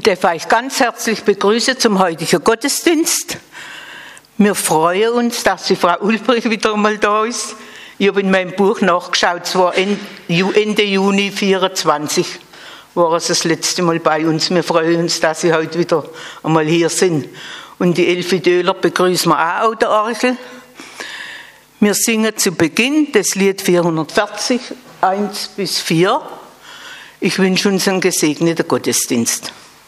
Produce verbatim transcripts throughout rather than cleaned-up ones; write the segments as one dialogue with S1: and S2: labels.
S1: Ich darf euch ganz herzlich begrüßen zum heutigen Gottesdienst. Wir freuen uns, dass die Frau Ulbrich wieder einmal da ist. Ich habe in meinem Buch nachgeschaut, es war Ende Juni vierundzwanzig war es das letzte Mal bei uns. Wir freuen uns, dass Sie heute wieder einmal hier sind. Und die Elfi Döhler begrüßen wir auch auf der Orgel. Wir singen zu Beginn das Lied vierhundertvierzig, eins bis vier. Ich wünsche uns einen gesegneten Gottesdienst.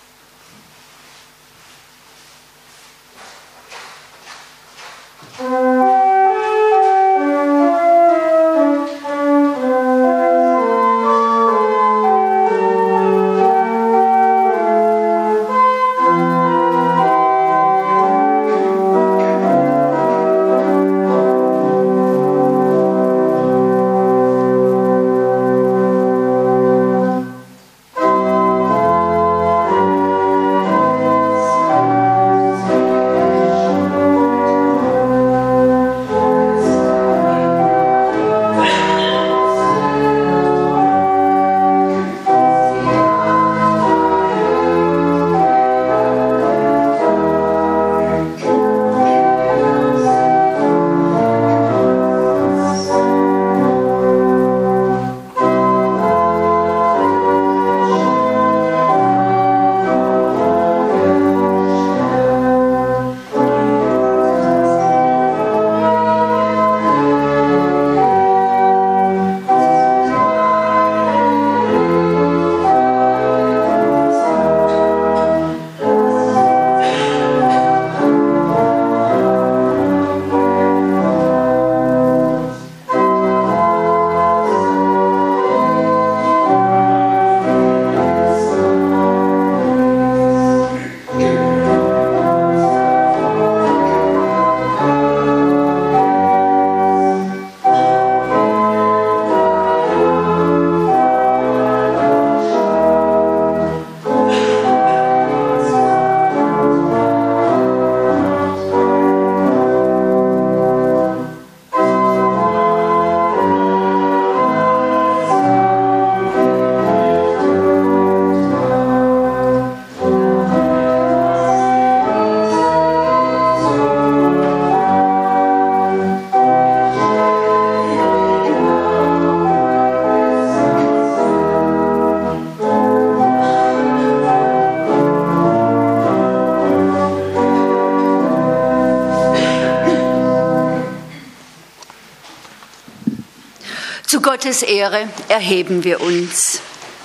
S2: Gottes Ehre erheben wir uns.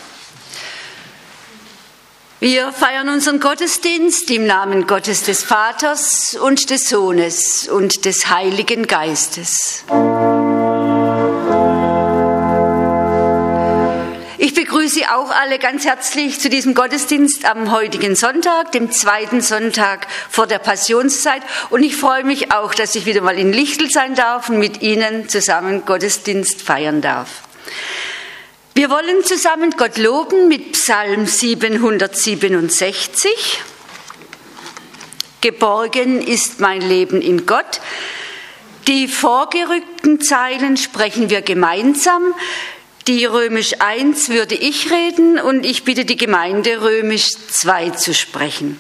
S2: Wir feiern unseren Gottesdienst im Namen Gottes des Vaters und des Sohnes und des Heiligen Geistes. Ich begrüße Sie auch alle ganz herzlich zu diesem Gottesdienst am heutigen Sonntag, dem zweiten Sonntag vor der Passionszeit. Und ich freue mich auch, dass ich wieder mal in Lichtel sein darf und mit Ihnen zusammen Gottesdienst feiern darf. Wir wollen zusammen Gott loben mit Psalm siebenhundertsiebenundsechzig. Geborgen ist mein Leben in Gott. Die vorgerückten Zeilen sprechen wir gemeinsam. Die Römisch eins würde ich reden und ich bitte die Gemeinde Römisch zwei zu sprechen.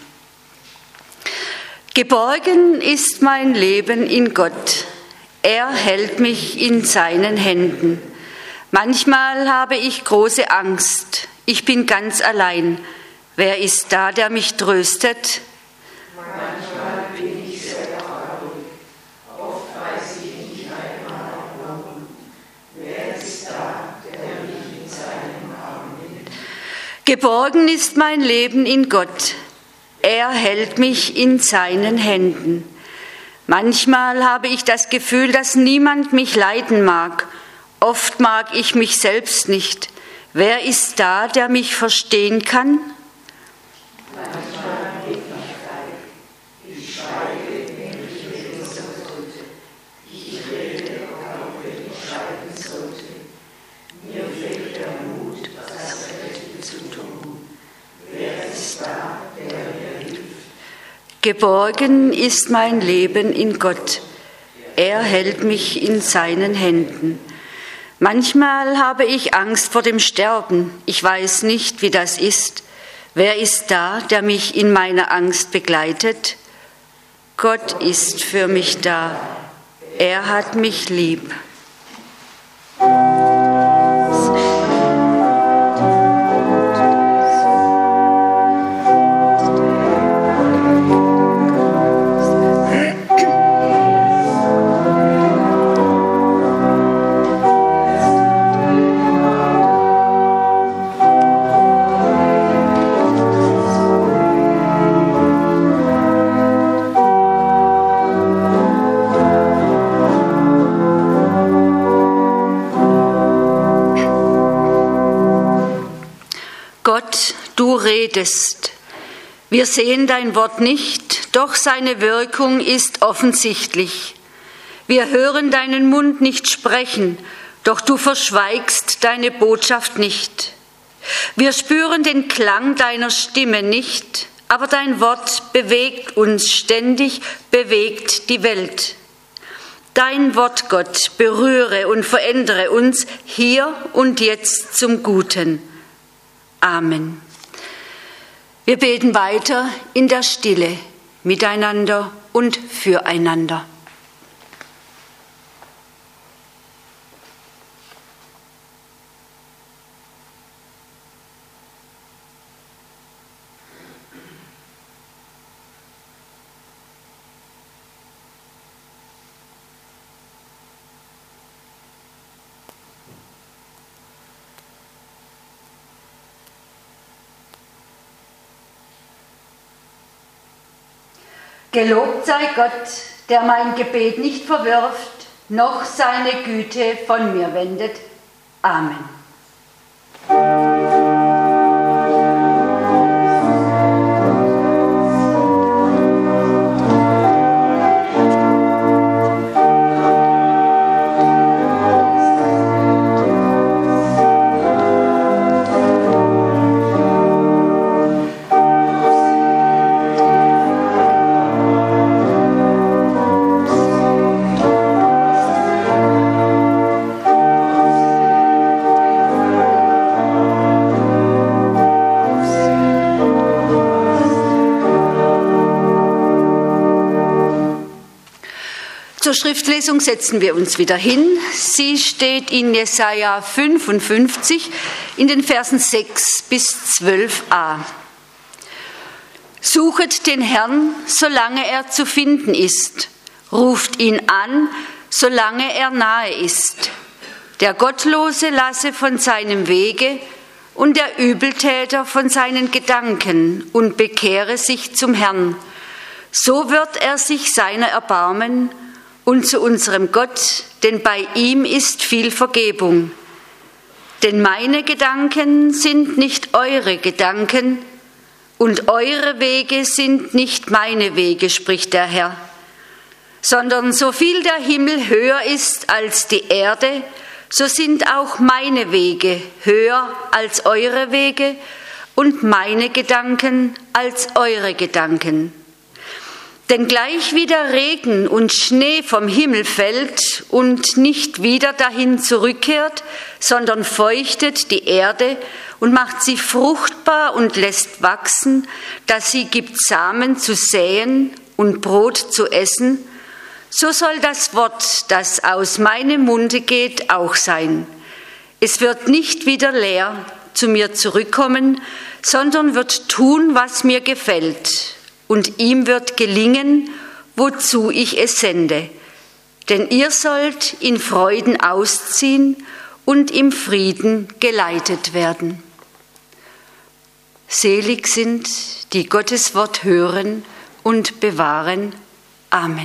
S2: Geborgen ist mein Leben in Gott. Er hält mich in seinen Händen. Manchmal habe ich große Angst. Ich bin ganz allein. Wer ist da, der mich tröstet?
S3: Manchmal bin ich sehr traurig. Oft weiß ich nicht einmal warum. Wer ist da, der mich in seinen Arm nimmt?
S2: Geborgen ist mein Leben in Gott. Er hält mich in seinen Händen. Manchmal habe ich das Gefühl, dass niemand mich leiden mag. Oft mag ich mich selbst nicht. Wer ist da, der mich verstehen kann?
S3: Manchmal bin ich feig. Ich schweige, wenn ich reden sollte. Ich rede, auch wenn ich schweigen sollte. Mir fehlt der Mut, das Rechte zu tun. Wer ist da, der mir hilft?
S2: Geborgen ist mein Leben in Gott. Er hält mich in seinen Händen. Manchmal habe ich Angst vor dem Sterben. Ich weiß nicht, wie das ist. Wer ist da, der mich in meiner Angst begleitet? Gott ist für mich da. Er hat mich lieb.
S4: Du redest. Wir sehen dein Wort nicht, doch seine Wirkung ist offensichtlich. Wir hören deinen Mund nicht sprechen, doch du verschweigst deine Botschaft nicht. Wir spüren den Klang deiner Stimme nicht, aber dein Wort bewegt uns ständig, bewegt die Welt. Dein Wort, Gott, berühre und verändere uns hier und jetzt zum Guten. Amen. Wir beten weiter in der Stille, miteinander und füreinander. Gelobt sei Gott, der mein Gebet nicht verwirft, noch seine Güte von mir wendet. Amen. Zur Schriftlesung setzen wir uns wieder hin. Sie steht in Jesaja fünfundfünfzig in den Versen sechs bis zwölf a. Suchet den Herrn, solange er zu finden ist. Ruft ihn an, solange er nahe ist. Der Gottlose lasse von seinem Wege und der Übeltäter von seinen Gedanken und bekehre sich zum Herrn. So wird er sich seiner erbarmen und zu unserem Gott, denn bei ihm ist viel Vergebung. Denn meine Gedanken sind nicht eure Gedanken und eure Wege sind nicht meine Wege, spricht der Herr. Sondern so viel der Himmel höher ist als die Erde, so sind auch meine Wege höher als eure Wege und meine Gedanken als eure Gedanken. Denn gleich wie der Regen und Schnee vom Himmel fällt und nicht wieder dahin zurückkehrt, sondern feuchtet die Erde und macht sie fruchtbar und lässt wachsen, dass sie gibt Samen zu säen und Brot zu essen, so soll das Wort, das aus meinem Munde geht, auch sein. Es wird nicht wieder leer zu mir zurückkommen, sondern wird tun, was mir gefällt. Und ihm wird gelingen, wozu ich es sende. Denn ihr sollt in Freuden ausziehen und im Frieden geleitet werden. Selig sind, die Gottes Wort hören und bewahren. Amen.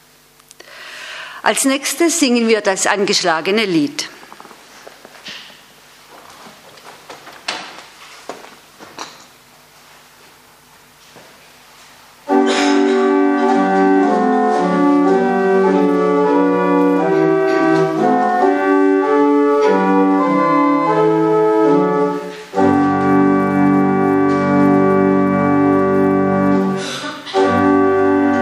S4: Als nächstes singen wir das angeschlagene Lied.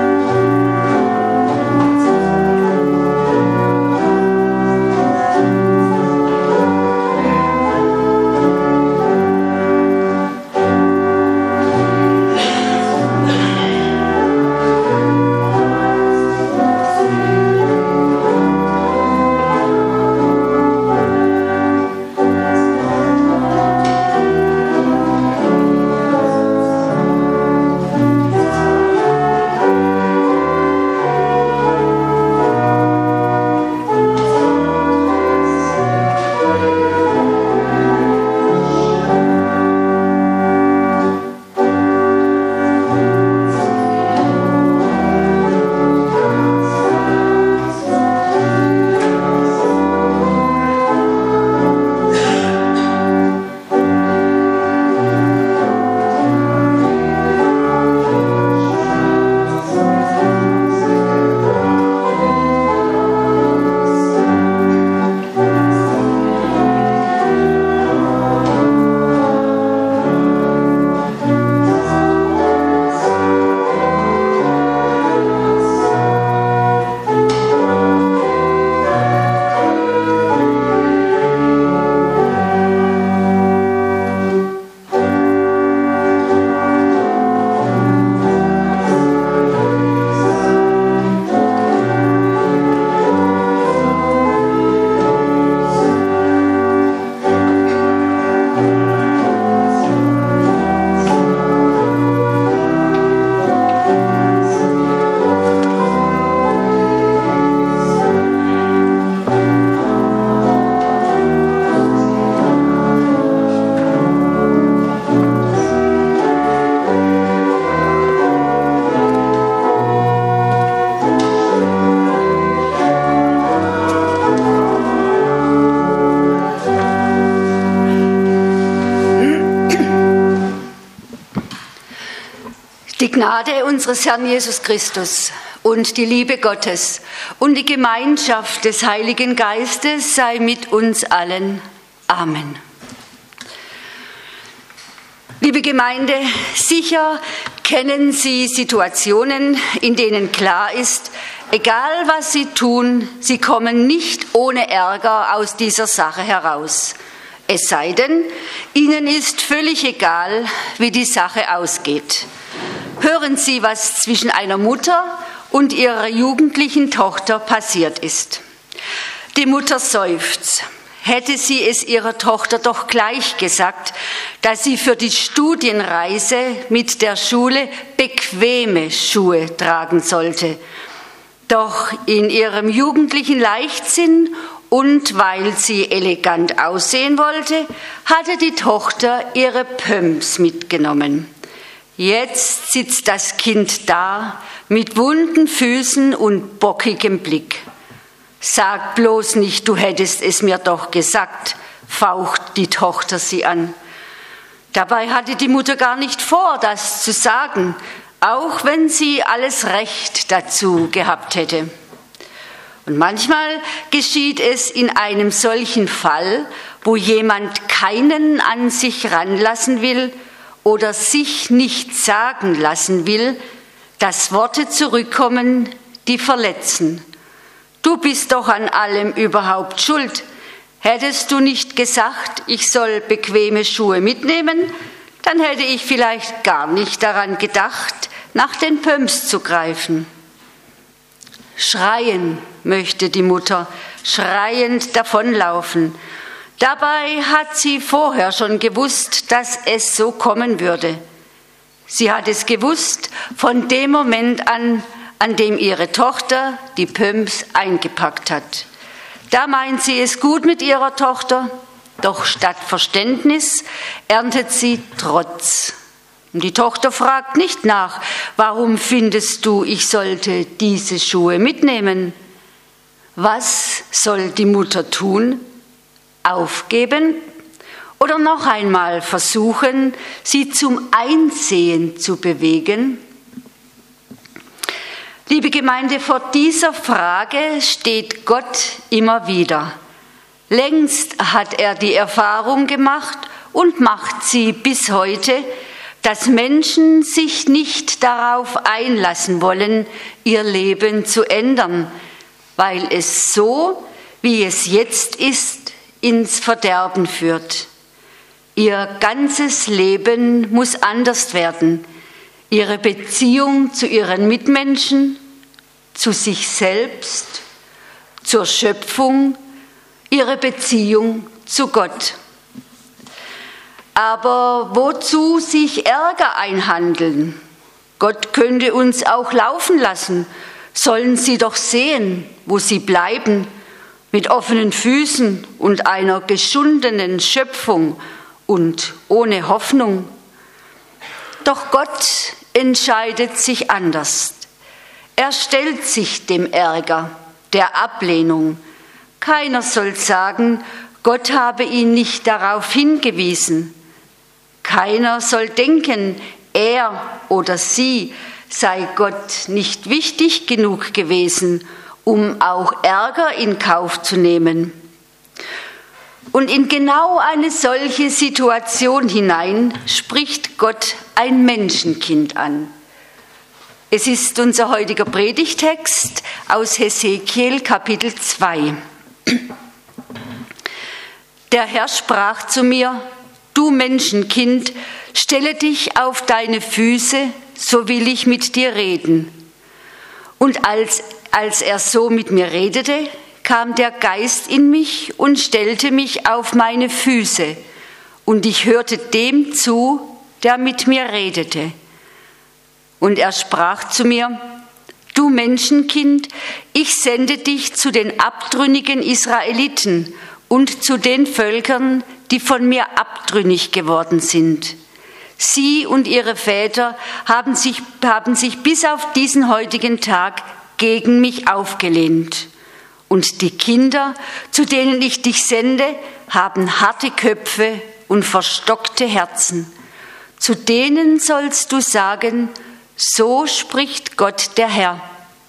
S3: Thank you.
S2: Gnade unseres Herrn Jesus Christus und die Liebe Gottes und die Gemeinschaft des Heiligen Geistes sei mit uns allen. Amen. Liebe Gemeinde, sicher kennen Sie Situationen, in denen klar ist, egal was Sie tun, Sie kommen nicht ohne Ärger aus dieser Sache heraus. Es sei denn, Ihnen ist völlig egal, wie die Sache ausgeht. Hören Sie, was zwischen einer Mutter und ihrer jugendlichen Tochter passiert ist. Die Mutter seufzt. Hätte sie es ihrer Tochter doch gleich gesagt, dass sie für die Studienreise mit der Schule bequeme Schuhe tragen sollte. Doch in ihrem jugendlichen Leichtsinn und weil sie elegant aussehen wollte, hatte die Tochter ihre Pumps mitgenommen. Jetzt sitzt das Kind da mit wunden Füßen und bockigem Blick. Sag bloß nicht, du hättest es mir doch gesagt, faucht die Tochter sie an. Dabei hatte die Mutter gar nicht vor, das zu sagen, auch wenn sie alles Recht dazu gehabt hätte. Und manchmal geschieht es in einem solchen Fall, wo jemand keinen an sich ranlassen will oder sich nicht sagen lassen will, dass Worte zurückkommen, die verletzen. Du bist doch an allem überhaupt schuld. Hättest du nicht gesagt, ich soll bequeme Schuhe mitnehmen, dann hätte ich vielleicht gar nicht daran gedacht, nach den Pumps zu greifen. Schreien möchte die Mutter, schreiend davonlaufen. Dabei hat sie vorher schon gewusst, dass es so kommen würde. Sie hat es gewusst von dem Moment an, an dem ihre Tochter die Pumps eingepackt hat. Da meint sie es gut mit ihrer Tochter, doch statt Verständnis erntet sie Trotz. Und die Tochter fragt nicht nach, warum findest du, ich sollte diese Schuhe mitnehmen? Was soll die Mutter tun? Aufgeben oder noch einmal versuchen, sie zum Einsehen zu bewegen? Liebe Gemeinde, vor dieser Frage steht Gott immer wieder. Längst hat er die Erfahrung gemacht und macht sie bis heute, dass Menschen sich nicht darauf einlassen wollen, ihr Leben zu ändern, weil es so, wie es jetzt ist, ins Verderben führt. Ihr ganzes Leben muss anders werden. Ihre Beziehung zu ihren Mitmenschen, zu sich selbst, zur Schöpfung, ihre Beziehung zu Gott. Aber wozu sich Ärger einhandeln? Gott könnte uns auch laufen lassen. Sollen Sie doch sehen, wo Sie bleiben, mit offenen Füßen und einer geschundenen Schöpfung und ohne Hoffnung. Doch Gott entscheidet sich anders. Er stellt sich dem Ärger, der Ablehnung. Keiner soll sagen, Gott habe ihn nicht darauf hingewiesen. Keiner soll denken, er oder sie sei Gott nicht wichtig genug gewesen, um auch Ärger in Kauf zu nehmen. Und in genau eine solche Situation hinein spricht Gott ein Menschenkind an. Es ist unser heutiger Predigtext aus Hesekiel Kapitel zwei. Der Herr sprach zu mir: Du Menschenkind, stelle dich auf deine Füße, so will ich mit dir reden. Und als, als er so mit mir redete, kam der Geist in mich und stellte mich auf meine Füße, und ich hörte dem zu, der mit mir redete. Und er sprach zu mir: Du Menschenkind, ich sende dich zu den abtrünnigen Israeliten und zu den Völkern, die von mir abtrünnig geworden sind. Sie und ihre Väter haben sich, haben sich bis auf diesen heutigen Tag gegen mich aufgelehnt. Und die Kinder, zu denen ich dich sende, haben harte Köpfe und verstockte Herzen. Zu denen sollst du sagen:
S4: So spricht Gott der Herr.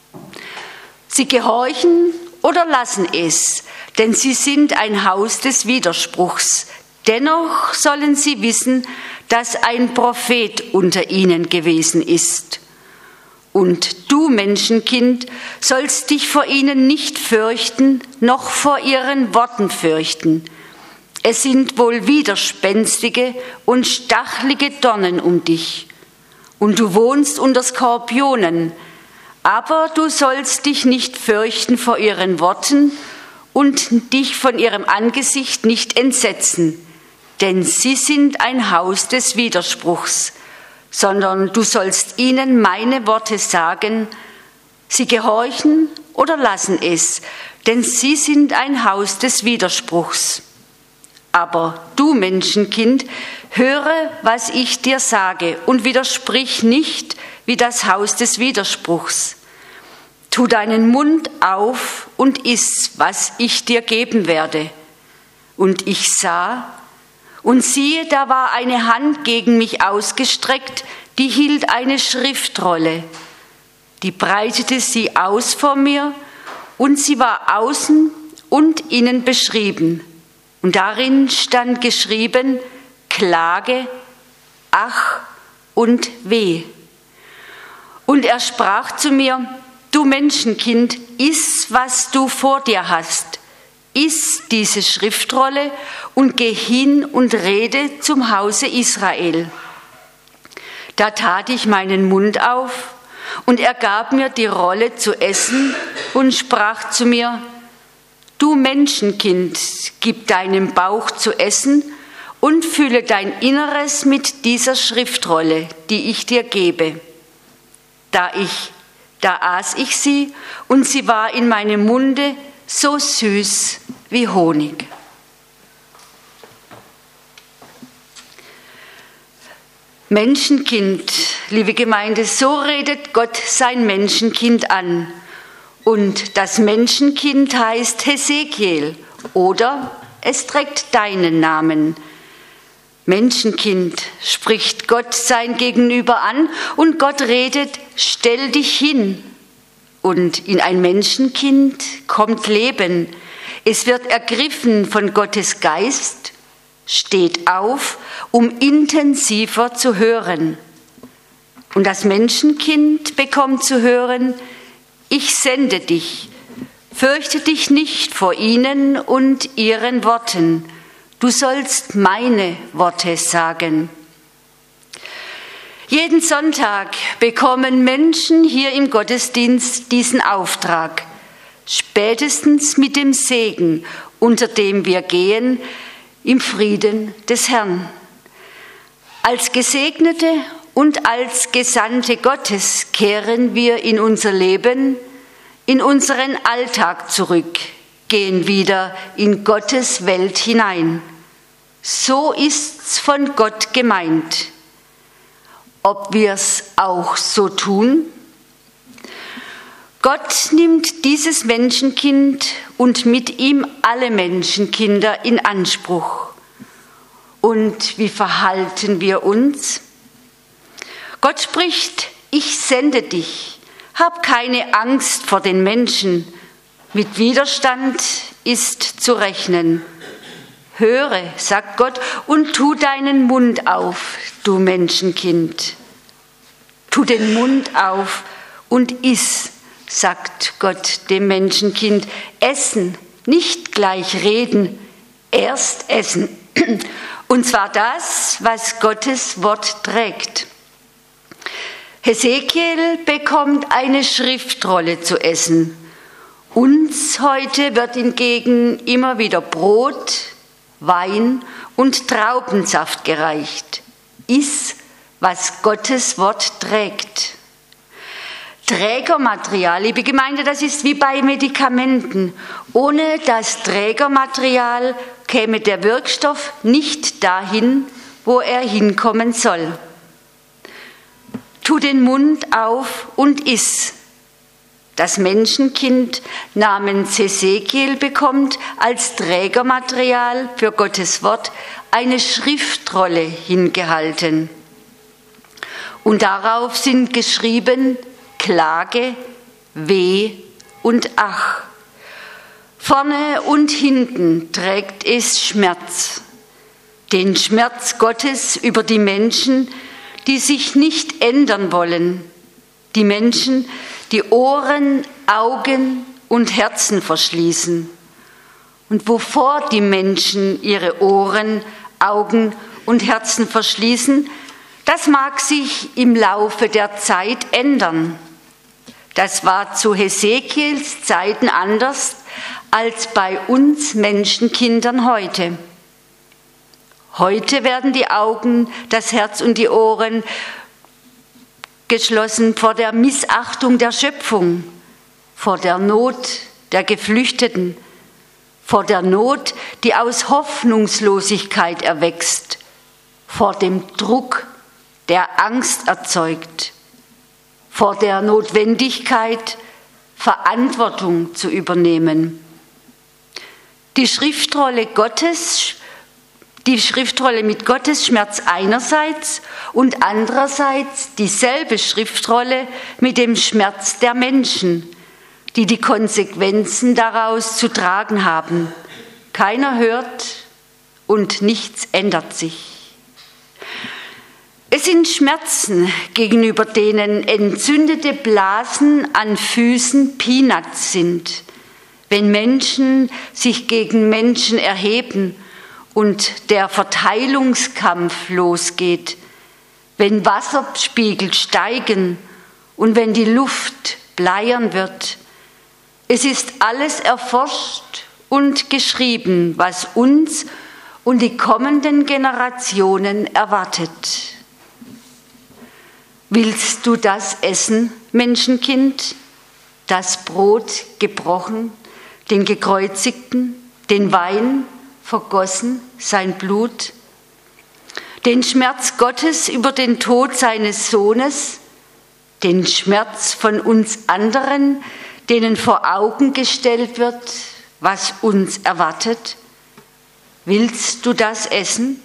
S4: Sie gehorchen oder lassen es, denn sie sind ein Haus des Widerspruchs. Dennoch sollen sie wissen, dass ein Prophet unter ihnen gewesen ist. Und du, Menschenkind, sollst dich vor ihnen nicht fürchten, noch vor ihren Worten fürchten. Es sind wohl widerspenstige und stachelige Dornen um dich. Und du wohnst unter Skorpionen, aber du sollst dich nicht fürchten vor ihren Worten und dich von ihrem Angesicht nicht entsetzen, denn sie sind ein Haus des Widerspruchs, sondern du sollst ihnen meine Worte sagen, sie gehorchen oder lassen es, denn sie sind ein Haus des Widerspruchs. Aber du, Menschenkind, höre, was ich dir sage und widersprich nicht wie das Haus des Widerspruchs. Tu deinen Mund auf und iss, was ich dir geben werde. Und ich sah, und siehe, da war eine Hand gegen mich ausgestreckt, die hielt eine Schriftrolle. Die breitete sie aus vor mir, und sie war außen und innen beschrieben. Und darin stand geschrieben, Klage, Ach und Weh. Und er sprach zu mir, du Menschenkind, iss, was du vor dir hast. Iss diese Schriftrolle und geh hin und rede zum Hause Israel. Da tat ich meinen Mund auf, und er gab mir die Rolle zu essen und sprach zu mir, du Menschenkind, gib deinem Bauch zu essen und fülle dein Inneres mit dieser Schriftrolle, die ich dir gebe. Da ich, da aß ich sie, und sie war in meinem Munde so süß wie Honig. Menschenkind, liebe Gemeinde, so redet Gott sein Menschenkind an. Und das Menschenkind heißt Hesekiel oder es trägt deinen Namen. Menschenkind, spricht Gott sein Gegenüber an und Gott redet, stell dich hin. Und in ein Menschenkind kommt Leben. Es wird ergriffen von Gottes Geist, steht auf, um intensiver zu hören. Und das Menschenkind bekommt zu hören, ich sende dich, fürchte dich nicht vor ihnen und ihren Worten. Du sollst meine Worte sagen. Jeden Sonntag bekommen Menschen hier im Gottesdienst diesen Auftrag, spätestens mit dem Segen, unter dem wir gehen, im Frieden des Herrn. Als Gesegnete und als Gesandte Gottes kehren wir in unser Leben, in unseren Alltag zurück, gehen wieder in Gottes Welt hinein. So ist's von Gott gemeint. Ob wir's auch so tun? Gott nimmt dieses Menschenkind und mit ihm alle Menschenkinder in Anspruch. Und wie verhalten wir uns? Gott spricht, ich sende dich, hab keine Angst vor den Menschen, mit Widerstand ist zu rechnen. Höre, sagt Gott, und tu deinen Mund auf, du Menschenkind. Tu den Mund auf und iss, sagt Gott dem Menschenkind. Essen, nicht gleich reden, erst essen. Und zwar das, was Gottes Wort trägt. Hesekiel bekommt eine Schriftrolle zu essen. Uns heute wird hingegen immer wieder Brot, Wein und Traubensaft gereicht. Iss, was Gottes Wort trägt. Trägermaterial, liebe Gemeinde, das ist wie bei Medikamenten. Ohne das Trägermaterial käme der Wirkstoff nicht dahin, wo er hinkommen soll. Tu den Mund auf und iss. Das Menschenkind namens Hesekiel bekommt als Trägermaterial für Gottes Wort eine Schriftrolle hingehalten. Und darauf sind geschrieben Klage, Weh und Ach. Vorne und hinten trägt es Schmerz. Den Schmerz Gottes über die Menschen, die sich nicht ändern wollen. Die Menschen, die Ohren, Augen und Herzen verschließen. Und wovor die Menschen ihre Ohren, Augen und Herzen verschließen, das mag sich im Laufe der Zeit ändern. Das war zu Hesekiels Zeiten anders als bei uns Menschenkindern heute. Heute werden die Augen, das Herz und die Ohren geschlossen vor der Missachtung der Schöpfung, vor der Not der Geflüchteten, vor der Not, die aus Hoffnungslosigkeit erwächst, vor dem Druck, der Angst erzeugt, vor der Notwendigkeit, Verantwortung zu übernehmen. Die Schriftrolle Gottes, die Schriftrolle mit Gottes Schmerz einerseits und andererseits dieselbe Schriftrolle mit dem Schmerz der Menschen, die die Konsequenzen daraus zu tragen haben. Keiner hört und nichts ändert sich. Es sind Schmerzen, gegenüber denen entzündete Blasen an Füßen Peanuts sind, wenn Menschen sich gegen Menschen erheben und der Verteilungskampf losgeht, wenn Wasserspiegel steigen und wenn die Luft bleiern wird. Es ist alles erforscht und geschrieben, was uns und die kommenden Generationen erwartet. Willst du das essen, Menschenkind? Das Brot gebrochen, den Gekreuzigten, den Wein vergossen, sein Blut, den Schmerz Gottes über den Tod seines Sohnes, den Schmerz von uns anderen, denen vor Augen gestellt wird, was uns erwartet? Willst du das essen?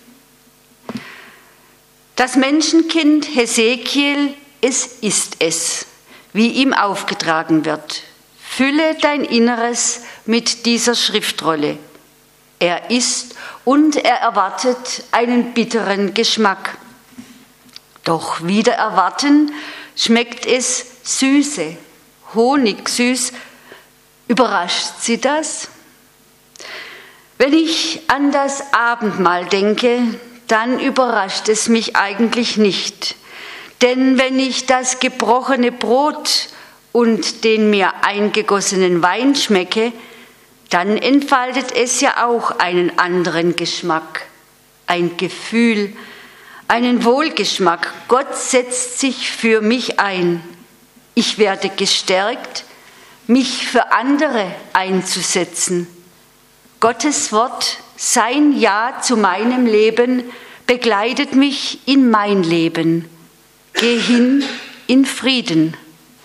S4: Das Menschenkind Hesekiel, es ist es, wie ihm aufgetragen wird. Fülle dein Inneres mit dieser Schriftrolle. Er isst und er erwartet einen bitteren Geschmack. Doch wider Erwarten schmeckt es süße, honigsüß. Überrascht Sie das? Wenn ich an das Abendmahl denke, dann überrascht es mich eigentlich nicht. Denn wenn ich das gebrochene Brot und den mir eingegossenen Wein schmecke, dann entfaltet es ja auch einen anderen Geschmack, ein Gefühl, einen Wohlgeschmack. Gott setzt sich für mich ein. Ich werde gestärkt, mich für andere einzusetzen. Gottes Wort, sein Ja zu meinem Leben, begleitet mich in mein Leben. Geh hin in Frieden.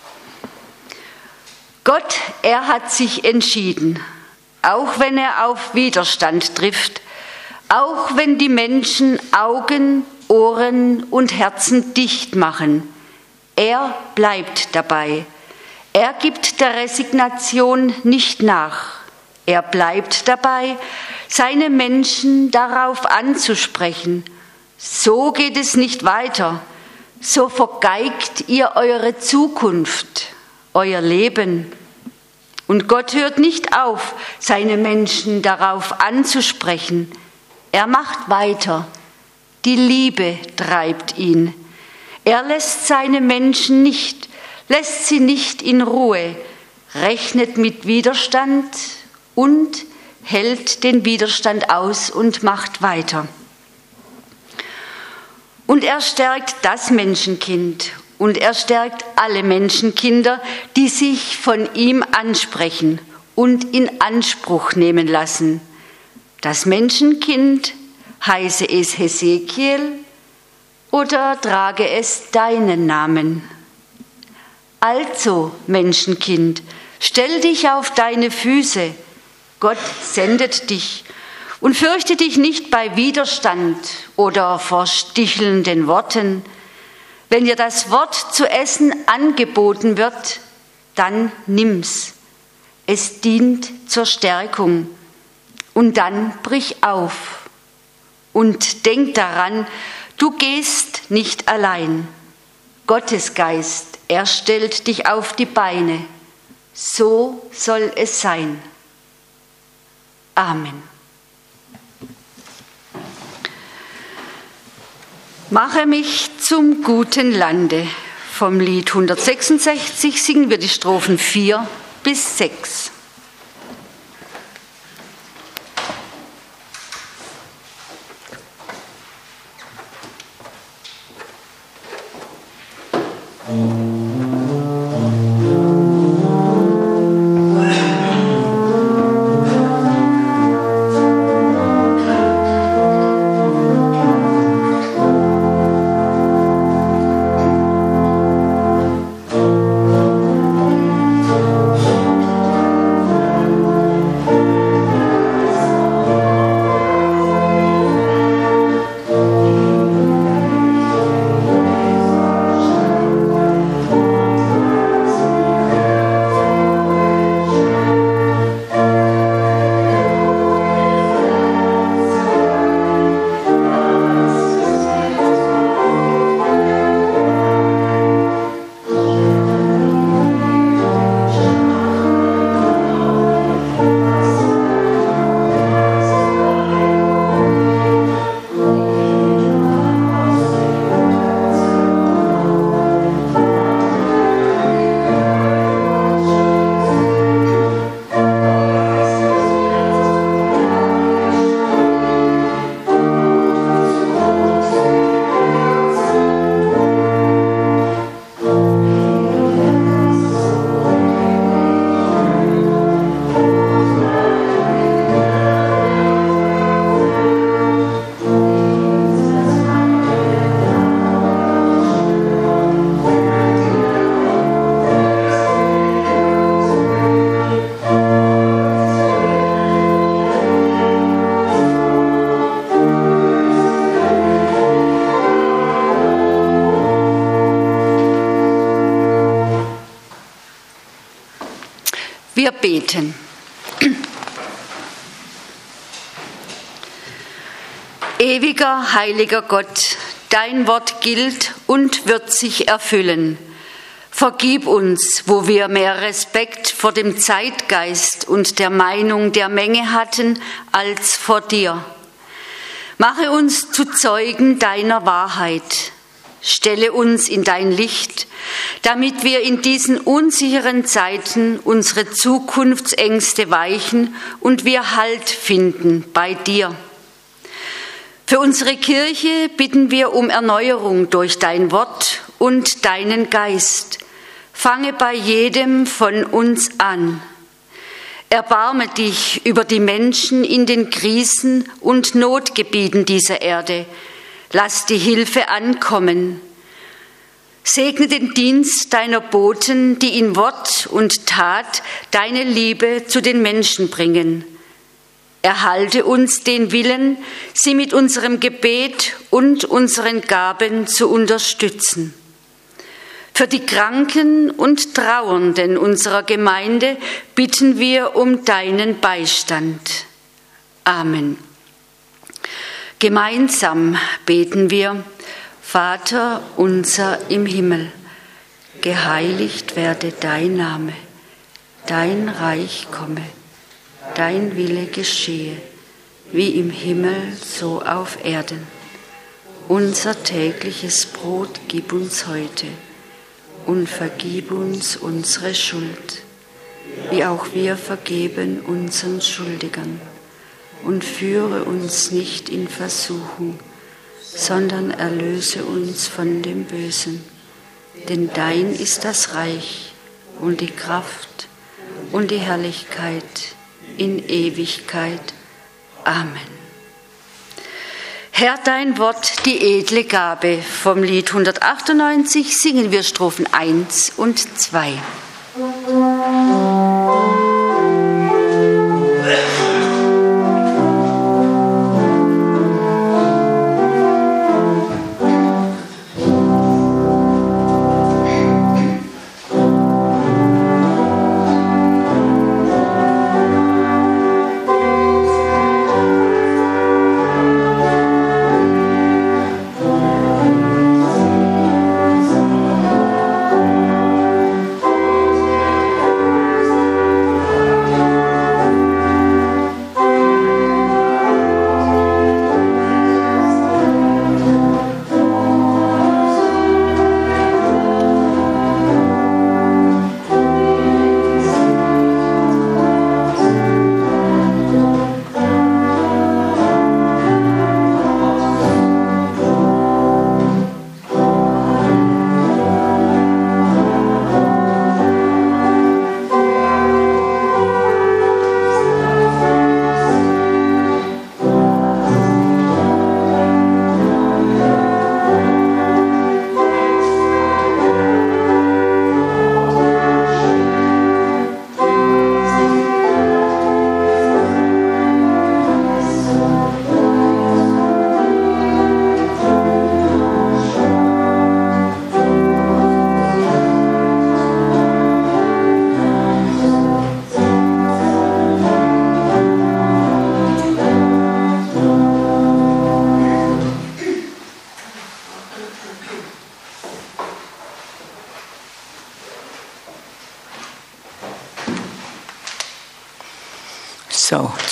S4: Gott, er hat sich entschieden, auch wenn er auf Widerstand trifft, auch wenn die Menschen Augen, Ohren und Herzen dicht machen. Er bleibt dabei. Er gibt der Resignation nicht nach. Er bleibt dabei, seine Menschen darauf anzusprechen. So geht es nicht weiter. So vergeigt ihr eure Zukunft, euer Leben. Und Gott hört nicht auf, seine Menschen darauf anzusprechen. Er macht weiter. Die Liebe treibt ihn. Er lässt seine Menschen nicht, lässt sie nicht in Ruhe, rechnet mit Widerstand und hält den Widerstand aus und macht weiter. Und er stärkt das Menschenkind und er stärkt alle Menschenkinder, die sich von ihm ansprechen und in Anspruch nehmen lassen. Das Menschenkind, heiße es Hesekiel oder trage es deinen Namen. Also, Menschenkind, stell dich auf deine Füße, Gott sendet dich und fürchte dich nicht bei Widerstand oder vor stichelnden Worten. Wenn dir das Wort zu essen angeboten wird, dann nimm's. Es dient zur Stärkung. Und dann brich auf. Und denk daran, du gehst nicht allein. Gottes Geist, er stellt dich auf die Beine. So soll es sein. Amen. Mache mich zum guten Lande. Vom Lied hundertsechsundsechzig singen wir die Strophen vier bis sechs. Wir beten. Ewiger, heiliger Gott, dein Wort gilt und wird sich erfüllen. Vergib uns, wo wir mehr Respekt vor dem Zeitgeist und der Meinung der Menge hatten als vor dir. Mache uns zu Zeugen deiner Wahrheit. Stelle uns in dein Licht, damit wir in diesen unsicheren Zeiten unsere Zukunftsängste weichen und wir Halt finden bei dir. Für unsere Kirche bitten wir um Erneuerung durch dein Wort und deinen Geist. Fange bei jedem von uns an. Erbarme dich über die Menschen in den Krisen und Notgebieten dieser Erde. Lass die Hilfe ankommen. Segne den Dienst deiner Boten, die in Wort und Tat deine Liebe zu den Menschen bringen. Erhalte uns den Willen, sie mit unserem Gebet und unseren Gaben zu unterstützen. Für die Kranken und Trauernden unserer Gemeinde bitten wir um deinen Beistand. Amen. Gemeinsam beten wir: Vater unser im Himmel, geheiligt werde dein Name, dein Reich komme, dein Wille geschehe, wie im Himmel so auf Erden. Unser tägliches Brot gib uns heute und vergib uns unsere Schuld, wie auch wir vergeben unseren Schuldigern. Und führe uns nicht in Versuchung, sondern erlöse uns von dem Bösen. Denn dein ist das Reich und die Kraft und die Herrlichkeit in Ewigkeit. Amen. Herr, dein Wort, die edle Gabe. Vom Lied hundertachtundneunzig singen wir Strophen eins und zwei.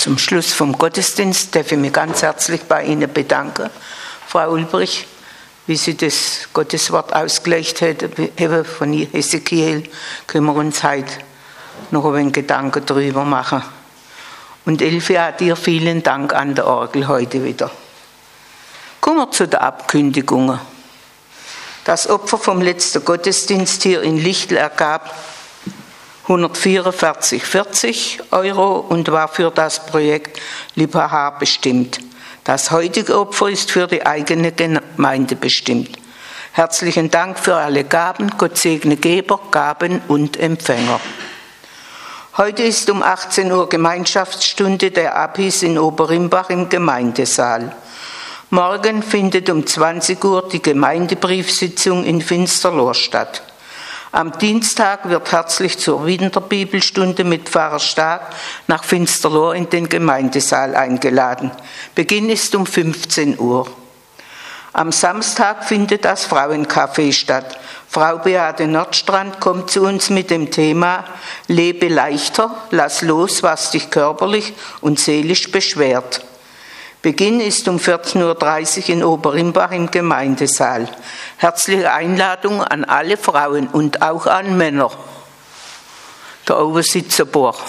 S1: Zum Schluss vom Gottesdienst darf ich mich ganz herzlich bei Ihnen bedanken, Frau Ulbrich, wie Sie das Gotteswort ausgelegt haben von Hesekiel, können wir uns heute noch ein wenig Gedanken darüber machen. Und Elfi, auch dir vielen Dank an der Orgel heute wieder. Kommen wir zu den Abkündigungen. Das Opfer vom letzten Gottesdienst hier in Lichtel ergab hundertvierundvierzig Komma vierzig Euro und war für das Projekt Liebhaar bestimmt. Das heutige Opfer ist für die eigene Gemeinde bestimmt. Herzlichen Dank für alle Gaben. Gott segne Geber, Gaben und Empfänger. Heute ist um achtzehn Uhr Gemeinschaftsstunde der Apis in Oberimbach im Gemeindesaal. Morgen findet um zwanzig Uhr die Gemeindebriefsitzung in Finsterlohr statt. Am Dienstag wird herzlich zur Winterbibelstunde mit Pfarrer Stark nach Finsterlohr in den Gemeindesaal eingeladen. Beginn ist um fünfzehn Uhr. Am Samstag findet das Frauencafé statt. Frau Beate Nordstrand kommt zu uns mit dem Thema Lebe leichter, lass los, was dich körperlich und seelisch beschwert. Beginn ist um vierzehn Uhr dreißig in Oberimbach im Gemeindesaal. Herzliche Einladung an alle Frauen und auch an Männer. Da oben sitzt ein paar.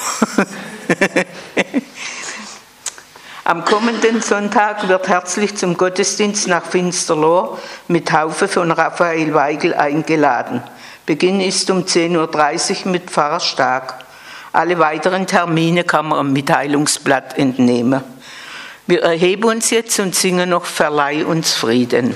S1: Am kommenden Sonntag wird herzlich zum Gottesdienst nach Finsterlohr mit Taufe von Raphael Weigel eingeladen. Beginn ist um zehn Uhr dreißig mit Pfarrer Stark. Alle weiteren Termine kann man am Mitteilungsblatt entnehmen. Wir erheben uns jetzt und singen noch Verleih uns Frieden.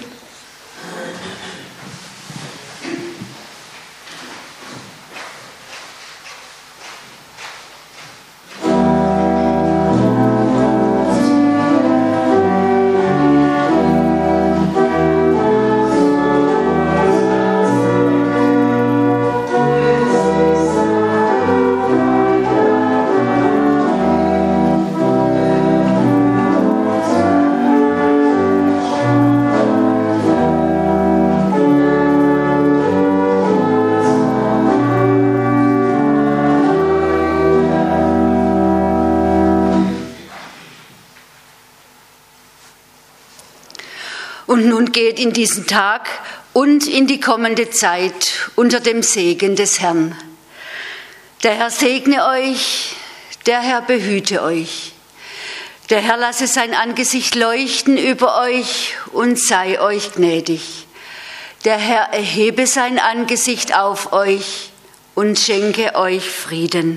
S2: Und nun geht in diesen Tag und in die kommende Zeit unter dem Segen des Herrn. Der Herr segne euch, der Herr behüte euch. Der Herr lasse sein Angesicht leuchten über euch und sei euch gnädig. Der Herr erhebe sein Angesicht auf euch und schenke euch Frieden.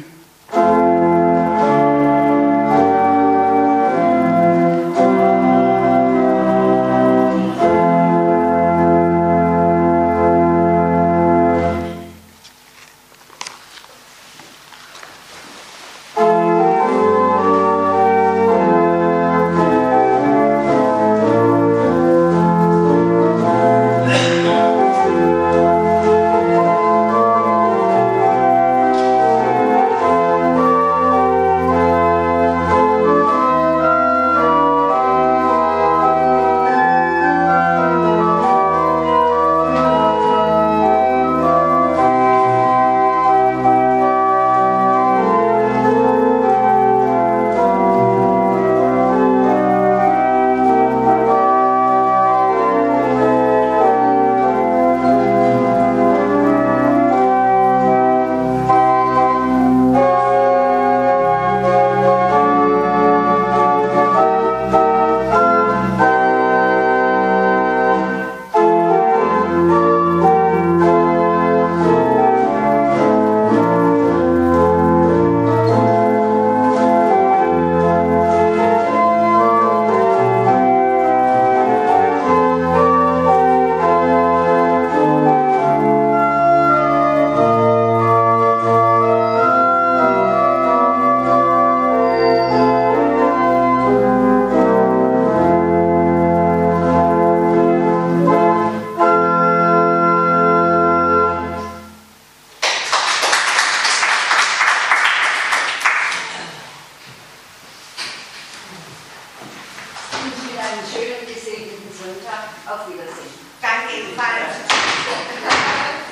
S4: einen schönen gesegneten Sonntag. Auf Wiedersehen.
S3: Danke, ebenfalls.